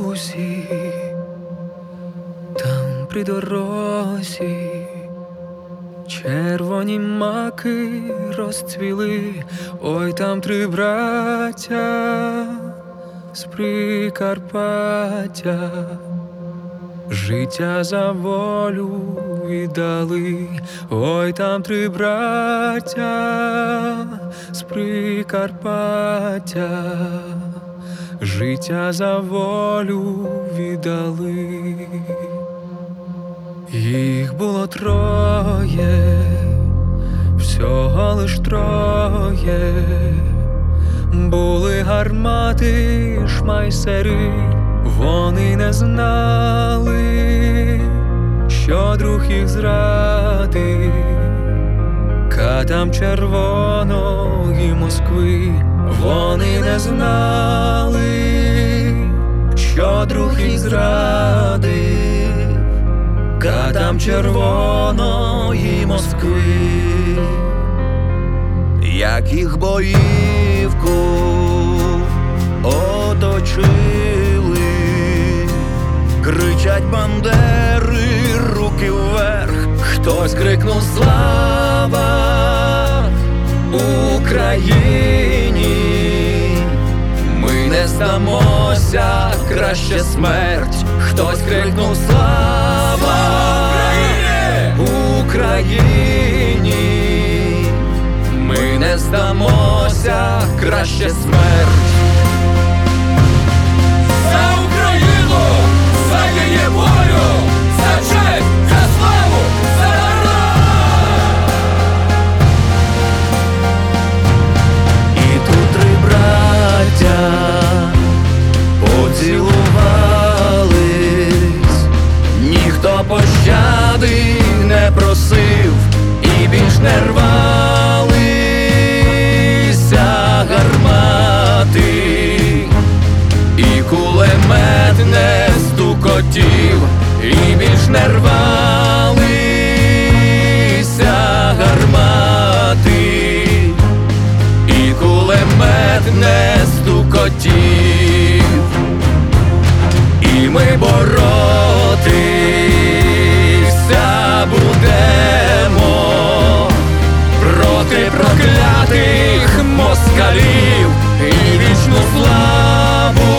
лусі, там при дорозі червоні маки розцвіли. Ой, там три браття з Прикарпаття життя за волю віддали. Ой, там три браття з Прикарпаття життя за волю віддали. Їх було троє, всього лиш троє. Були гармати, шмайсери, вони не знали, що друг їх зрадив. Катам червоної Москви, вони не знали, що друг їх зрадив. Катам червоної Москви, як їх боївку оточили, кричать бандери, руки вверх. Хтось крикнув слава Україні, ми не здамося, краще смерть. Хтось крикнув слава Україні, ми не здамося, краще смерть. За Україну, за її волю, за честь, за славу, за народ! І тут три браття поцілувались, ніхто пощади не просив і більш не рвалися гармати, і кулемет не стукотів, і більш не рвалися гармати, і кулемет не стукотів. І ми боротися будемо проти проклятих москалів, і вічну славу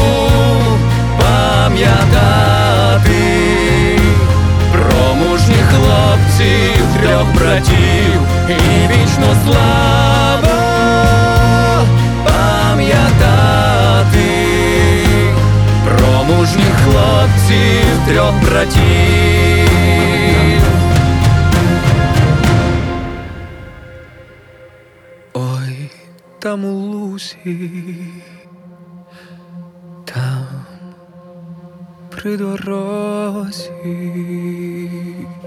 пам'ятати про мужніх хлопців трьох братів, і вічну славу пам'ятати про мужніх хлопців трьох братів. Ой, там у лусі, там при дорозі